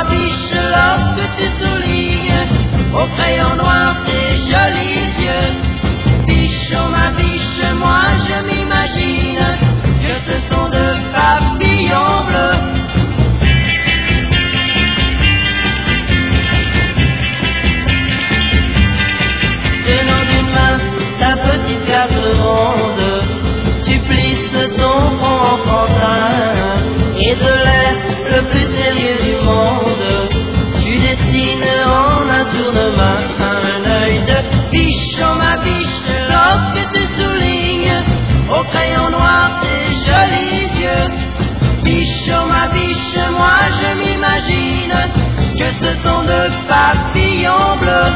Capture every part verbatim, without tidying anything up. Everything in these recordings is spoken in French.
ma biche, lorsque tu soulignes au crayon noir tes jolis yeux. Biche, oh ma biche, moi je m'imagine que ce sont de papillons bleus. Tenant d'une main ta petite case ronde, tu plisses ton front enfantin, et de l'air le plus sérieux du monde, tu dessines en un tournement un œil de biche, oh ma biche, lorsque tu soulignes au crayon noir tes jolis yeux. Biche, oh ma biche, moi je m'imagine que ce sont de papillons bleus.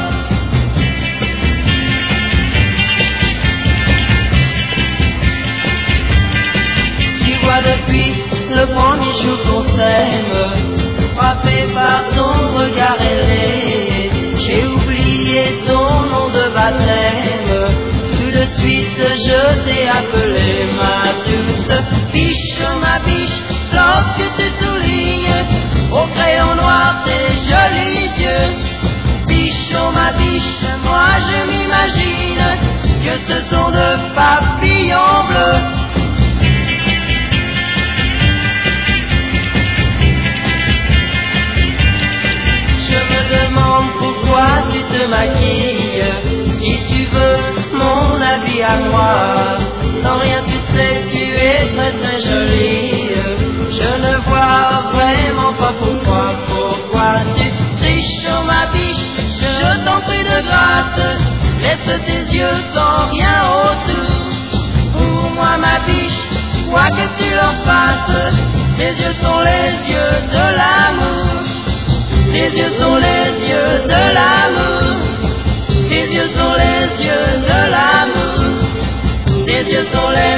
Tu vois depuis le premier jour qu'on s'aime, frappé par ton regard ailé, j'ai oublié ton nom de baptême. Tout de suite je t'ai appelé ma douce biche, oh ma biche, lorsque tu soulignes au crayon noir tes jolis yeux. Biche, oh ma biche, moi je m'imagine que ce sont de papillons bleus. Pourquoi tu te maquilles, si tu veux mon avis à moi? Sans rien tu sais, tu es très très jolie. Je ne vois vraiment pas pourquoi, pourquoi tu triches, oh ma biche, je t'en prie de grâce, laisse tes yeux sans rien autour. Pour moi ma biche, quoi que tu leur fasses, tes yeux sont les yeux de l'amour. Tes yeux sont les yeux de l'amour. Tes yeux sont les yeux de l'amour. Tes yeux sont les